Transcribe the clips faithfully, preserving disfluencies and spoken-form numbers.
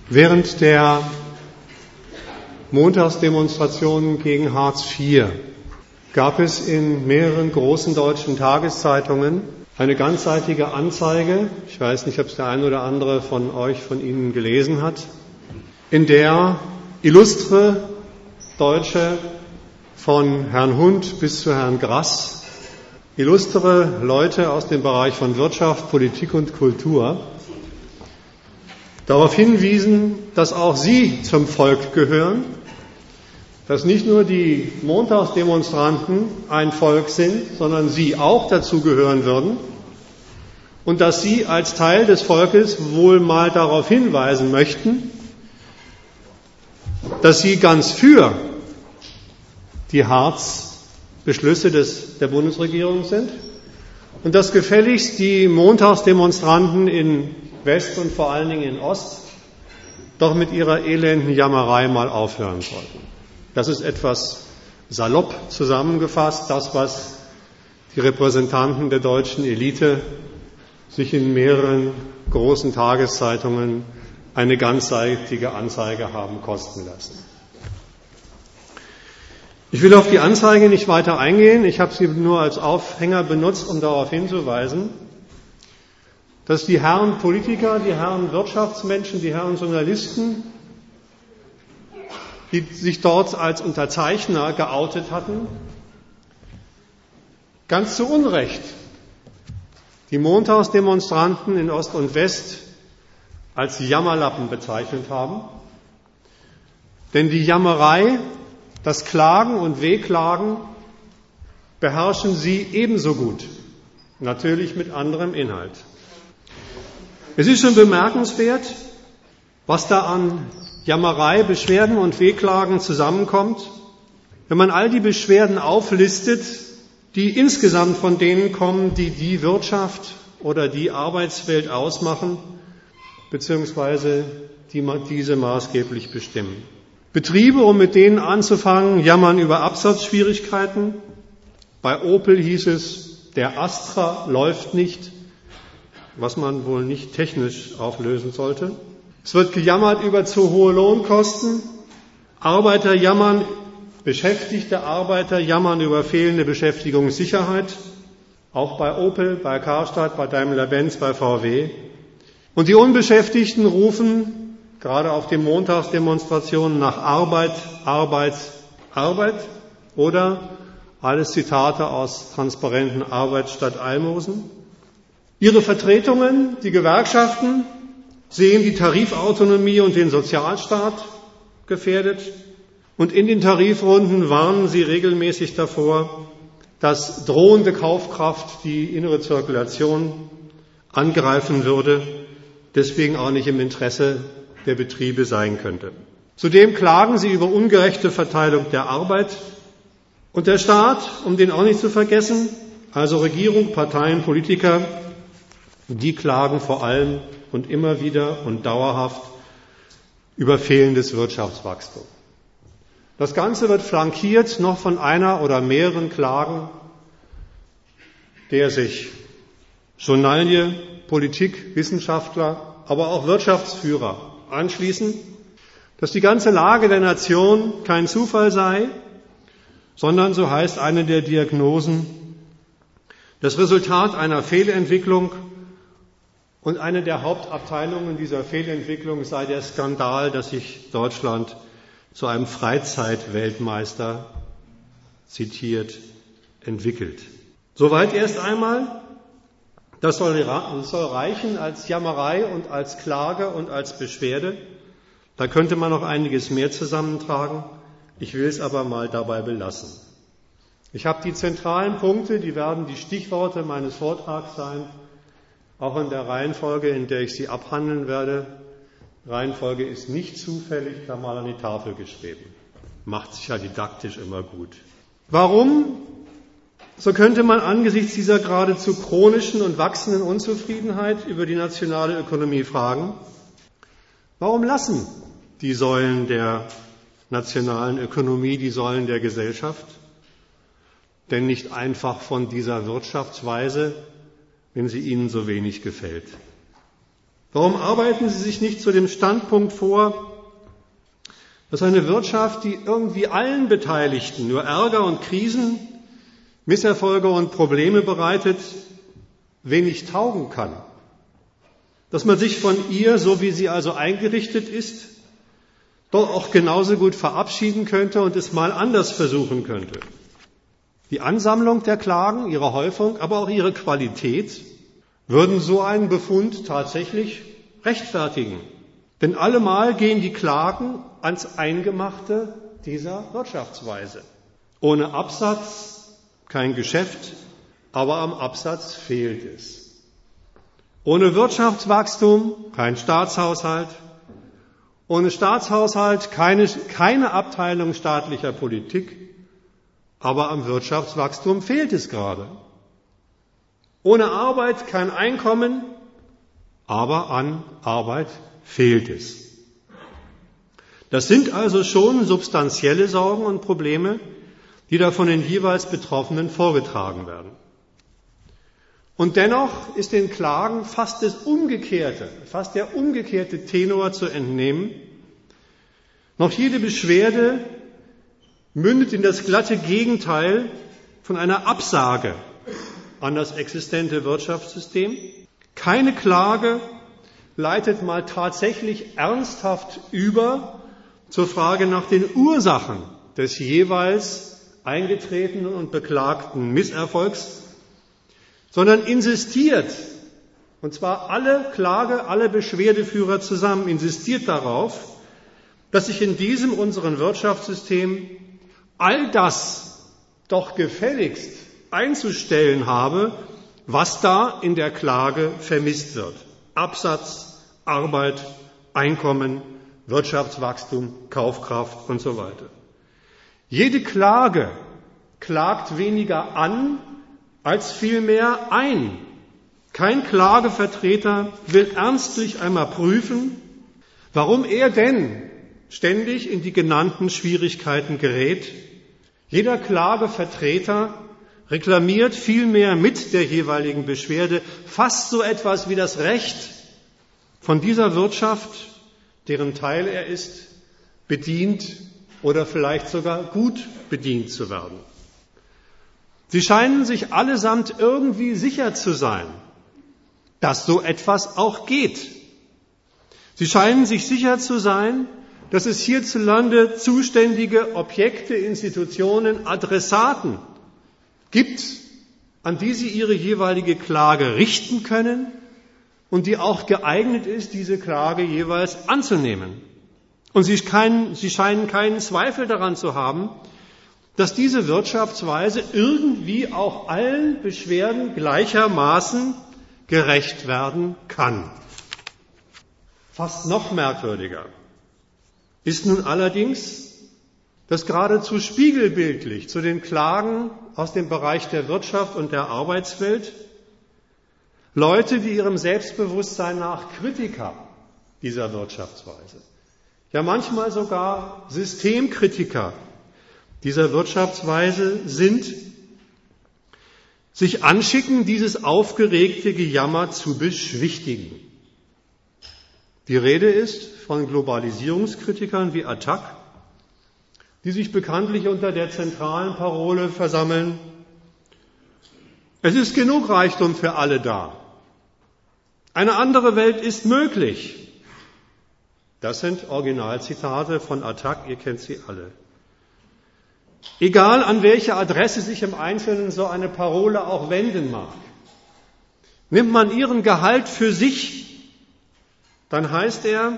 Während der Montagsdemonstrationen gegen Hartz vier gab es in mehreren großen deutschen Tageszeitungen eine ganzseitige Anzeige, ich weiß nicht, ob es der eine oder andere von euch, von Ihnen gelesen hat, in der illustre Deutsche von Herrn Hund bis zu Herrn Grass, illustre Leute aus dem Bereich von Wirtschaft, Politik und Kultur darauf hinwiesen, dass auch sie zum Volk gehören, dass nicht nur die Montagsdemonstranten ein Volk sind, sondern sie auch dazu gehören würden und dass sie als Teil des Volkes wohl mal darauf hinweisen möchten, dass sie ganz für die Hartz-Beschlüsse des, der Bundesregierung sind und dass gefälligst die Montagsdemonstranten in West und vor allen Dingen in Ost doch mit ihrer elenden Jammerei mal aufhören sollten. Das ist etwas salopp zusammengefasst, das, was die Repräsentanten der deutschen Elite sich in mehreren großen Tageszeitungen eine ganzseitige Anzeige haben kosten lassen. Ich will auf die Anzeige nicht weiter eingehen, ich habe sie nur als Aufhänger benutzt, um darauf hinzuweisen, dass die Herren Politiker, die Herren Wirtschaftsmenschen, die Herren Journalisten, die sich dort als Unterzeichner geoutet hatten, ganz zu Unrecht die Montagsdemonstranten in Ost und West als Jammerlappen bezeichnet haben. Denn die Jammerei, das Klagen und Wehklagen beherrschen sie ebenso gut, natürlich mit anderem Inhalt. Es ist schon bemerkenswert, was da an Jammerei, Beschwerden und Wehklagen zusammenkommt, wenn man all die Beschwerden auflistet, die insgesamt von denen kommen, die die Wirtschaft oder die Arbeitswelt ausmachen, beziehungsweise die diese maßgeblich bestimmen. Betriebe, um mit denen anzufangen, jammern über Absatzschwierigkeiten. Bei Opel hieß es, der Astra läuft nicht, was man wohl nicht technisch auflösen sollte. Es wird gejammert über zu hohe Lohnkosten. Arbeiter jammern, beschäftigte Arbeiter jammern über fehlende Beschäftigungssicherheit. Auch bei Opel, bei Karstadt, bei Daimler-Benz, bei V W. Und die Unbeschäftigten rufen, gerade auf den Montagsdemonstrationen, nach Arbeit, Arbeit, Arbeit. Oder alles Zitate aus transparenten Arbeit statt Almosen. Ihre Vertretungen, die Gewerkschaften, sehen die Tarifautonomie und den Sozialstaat gefährdet. Und in den Tarifrunden warnen sie regelmäßig davor, dass drohende Kaufkraft die innere Zirkulation angreifen würde, deswegen auch nicht im Interesse der Betriebe sein könnte. Zudem klagen sie über ungerechte Verteilung der Arbeit. Und der Staat, um den auch nicht zu vergessen, also Regierung, Parteien, Politiker, die klagen vor allem und immer wieder und dauerhaft über fehlendes Wirtschaftswachstum. Das Ganze wird flankiert noch von einer oder mehreren Klagen, der sich Journalie, Politik, Wissenschaftler, aber auch Wirtschaftsführer anschließen, dass die ganze Lage der Nation kein Zufall sei, sondern, so heißt eine der Diagnosen, das Resultat einer Fehlentwicklung. Und eine der Hauptabteilungen dieser Fehlentwicklung sei der Skandal, dass sich Deutschland zu einem Freizeitweltmeister, zitiert, entwickelt. Soweit erst einmal. Das soll, das soll reichen als Jammerei und als Klage und als Beschwerde. Da könnte man noch einiges mehr zusammentragen. Ich will es aber mal dabei belassen. Ich habe die zentralen Punkte, die werden die Stichworte meines Vortrags sein, auch in der Reihenfolge, in der ich sie abhandeln werde. Reihenfolge ist nicht zufällig, da mal an die Tafel geschrieben. Macht sich ja didaktisch immer gut. Warum? So könnte man angesichts dieser geradezu chronischen und wachsenden Unzufriedenheit über die nationale Ökonomie fragen, warum lassen die Säulen der nationalen Ökonomie, die Säulen der Gesellschaft, denn nicht einfach von dieser Wirtschaftsweise, wenn sie ihnen so wenig gefällt? Warum arbeiten Sie sich nicht zu dem Standpunkt vor, dass eine Wirtschaft, die irgendwie allen Beteiligten nur Ärger und Krisen, Misserfolge und Probleme bereitet, wenig taugen kann? Dass man sich von ihr, so wie sie also eingerichtet ist, doch auch genauso gut verabschieden könnte und es mal anders versuchen könnte. Die Ansammlung der Klagen, ihre Häufung, aber auch ihre Qualität würden so einen Befund tatsächlich rechtfertigen. Denn allemal gehen die Klagen ans Eingemachte dieser Wirtschaftsweise. Ohne Absatz kein Geschäft, aber am Absatz fehlt es. Ohne Wirtschaftswachstum kein Staatshaushalt. Ohne Staatshaushalt keine, keine Abteilung staatlicher Politik, aber am Wirtschaftswachstum fehlt es gerade. Ohne Arbeit kein Einkommen, aber an Arbeit fehlt es. Das sind also schon substanzielle Sorgen und Probleme, die da von den jeweils Betroffenen vorgetragen werden. Und dennoch ist den Klagen fast das Umgekehrte, fast der umgekehrte Tenor zu entnehmen. Noch jede Beschwerde mündet in das glatte Gegenteil von einer Absage an das existente Wirtschaftssystem. Keine Klage leitet mal tatsächlich ernsthaft über zur Frage nach den Ursachen des jeweils eingetretenen und beklagten Misserfolgs, sondern insistiert, und zwar alle Klage, alle Beschwerdeführer zusammen, insistiert darauf, dass sich in diesem unseren Wirtschaftssystem all das doch gefälligst einzustellen habe, was da in der Klage vermisst wird. Absatz, Arbeit, Einkommen, Wirtschaftswachstum, Kaufkraft und so weiter. Jede Klage klagt weniger an, als vielmehr ein. Kein Klagevertreter will ernstlich einmal prüfen, warum er denn ständig in die genannten Schwierigkeiten gerät. Jeder Klagevertreter reklamiert vielmehr mit der jeweiligen Beschwerde fast so etwas wie das Recht von dieser Wirtschaft, deren Teil er ist, bedient oder vielleicht sogar gut bedient zu werden. Sie scheinen sich allesamt irgendwie sicher zu sein, dass so etwas auch geht. Sie scheinen sich sicher zu sein, dass es hierzulande zuständige Objekte, Institutionen, Adressaten gibt, an die sie ihre jeweilige Klage richten können und die auch geeignet ist, diese Klage jeweils anzunehmen. Und sie, kein, sie scheinen keinen Zweifel daran zu haben, dass diese Wirtschaftsweise irgendwie auch allen Beschwerden gleichermaßen gerecht werden kann. Fast noch merkwürdiger ist nun allerdings, dass geradezu spiegelbildlich zu den Klagen aus dem Bereich der Wirtschaft und der Arbeitswelt Leute, die ihrem Selbstbewusstsein nach Kritiker dieser Wirtschaftsweise, ja manchmal sogar Systemkritiker dieser Wirtschaftsweise sind, sich anschicken, dieses aufgeregte Gejammer zu beschwichtigen. Die Rede ist von Globalisierungskritikern wie Attac, die sich bekanntlich unter der zentralen Parole versammeln: Es ist genug Reichtum für alle da. Eine andere Welt ist möglich. Das sind Originalzitate von Attac, ihr kennt sie alle. Egal, an welche Adresse sich im Einzelnen so eine Parole auch wenden mag. Nimmt man ihren Gehalt für sich, dann heißt er: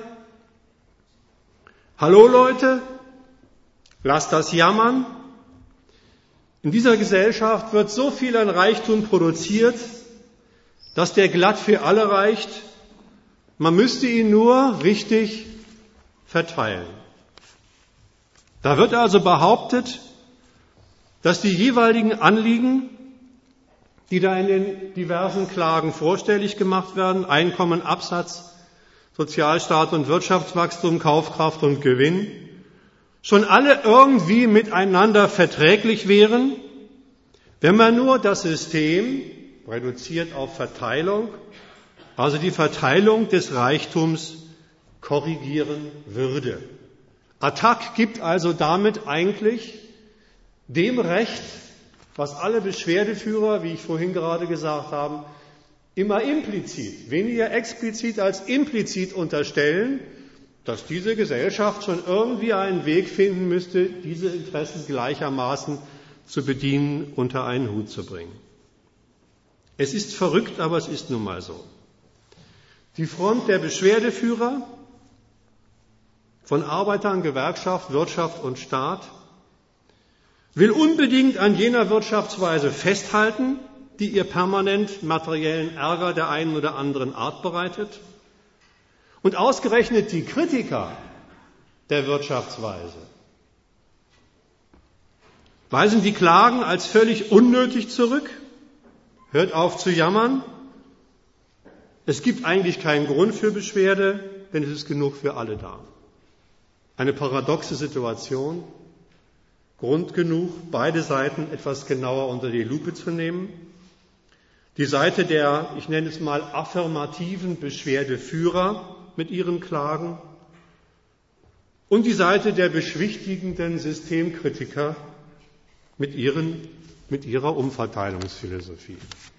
Hallo Leute, lasst das jammern. In dieser Gesellschaft wird so viel an Reichtum produziert, dass der glatt für alle reicht. Man müsste ihn nur richtig verteilen. Da wird also behauptet, dass die jeweiligen Anliegen, die da in den diversen Klagen vorstellig gemacht werden, Einkommen, Absatz, Sozialstaat und Wirtschaftswachstum, Kaufkraft und Gewinn, schon alle irgendwie miteinander verträglich wären, wenn man nur das System, reduziert auf Verteilung, also die Verteilung des Reichtums, korrigieren würde. Attac gibt also damit eigentlich dem Recht, was alle Beschwerdeführer, wie ich vorhin gerade gesagt habe, immer implizit, weniger explizit als implizit unterstellen, dass diese Gesellschaft schon irgendwie einen Weg finden müsste, diese Interessen gleichermaßen zu bedienen, unter einen Hut zu bringen. Es ist verrückt, aber es ist nun mal so. Die Front der Beschwerdeführer von Arbeitern, Gewerkschaft, Wirtschaft und Staat will unbedingt an jener Wirtschaftsweise festhalten, die ihr permanent materiellen Ärger der einen oder anderen Art bereitet. Und ausgerechnet die Kritiker der Wirtschaftsweise weisen die Klagen als völlig unnötig zurück. Hört auf zu jammern. Es gibt eigentlich keinen Grund für Beschwerde, denn es ist genug für alle da. Eine paradoxe Situation. Grund genug, beide Seiten etwas genauer unter die Lupe zu nehmen. Die Seite der, ich nenne es mal, affirmativen Beschwerdeführer mit ihren Klagen und die Seite der beschwichtigenden Systemkritiker mit, ihren, mit ihrer Umverteilungsphilosophie.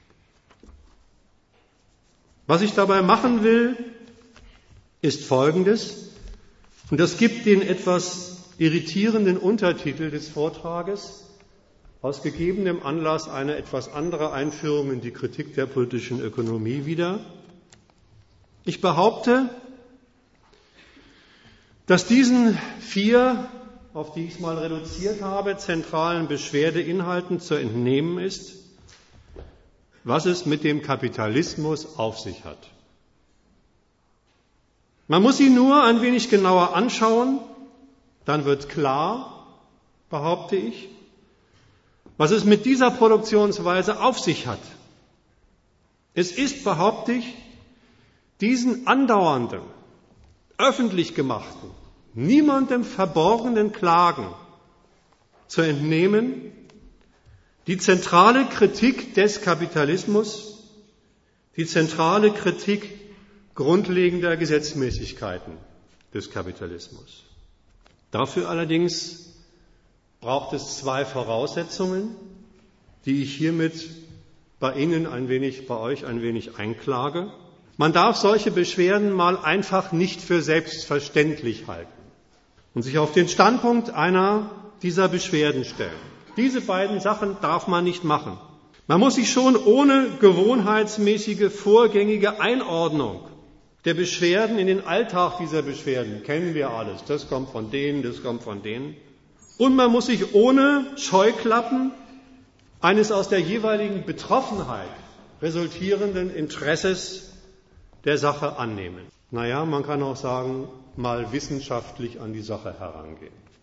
Was ich dabei machen will, ist Folgendes, und das gibt den etwas irritierenden Untertitel des Vortrages aus gegebenem Anlass eine etwas andere Einführung in die Kritik der politischen Ökonomie wieder. Ich behaupte, dass diesen vier, auf die ich es mal reduziert habe, zentralen Beschwerdeinhalten zu entnehmen ist, was es mit dem Kapitalismus auf sich hat. Man muss ihn nur ein wenig genauer anschauen, dann wird klar, behaupte ich, was es mit dieser Produktionsweise auf sich hat. Es ist, behaupte ich, diesen andauernden, öffentlich gemachten, niemandem verborgenen Klagen zu entnehmen, die zentrale Kritik des Kapitalismus, die zentrale Kritik grundlegender Gesetzmäßigkeiten des Kapitalismus. Dafür allerdings braucht es zwei Voraussetzungen, die ich hiermit bei Ihnen ein wenig, bei euch ein wenig einklage. Man darf solche Beschwerden mal einfach nicht für selbstverständlich halten und sich auf den Standpunkt einer dieser Beschwerden stellen. Diese beiden Sachen darf man nicht machen. Man muss sich schon ohne gewohnheitsmäßige, vorgängige Einordnung der Beschwerden in den Alltag dieser Beschwerden, kennen wir alles, das kommt von denen, das kommt von denen, und man muss sich ohne Scheuklappen eines aus der jeweiligen Betroffenheit resultierenden Interesses der Sache annehmen. Naja, man kann auch sagen, mal wissenschaftlich an die Sache herangehen.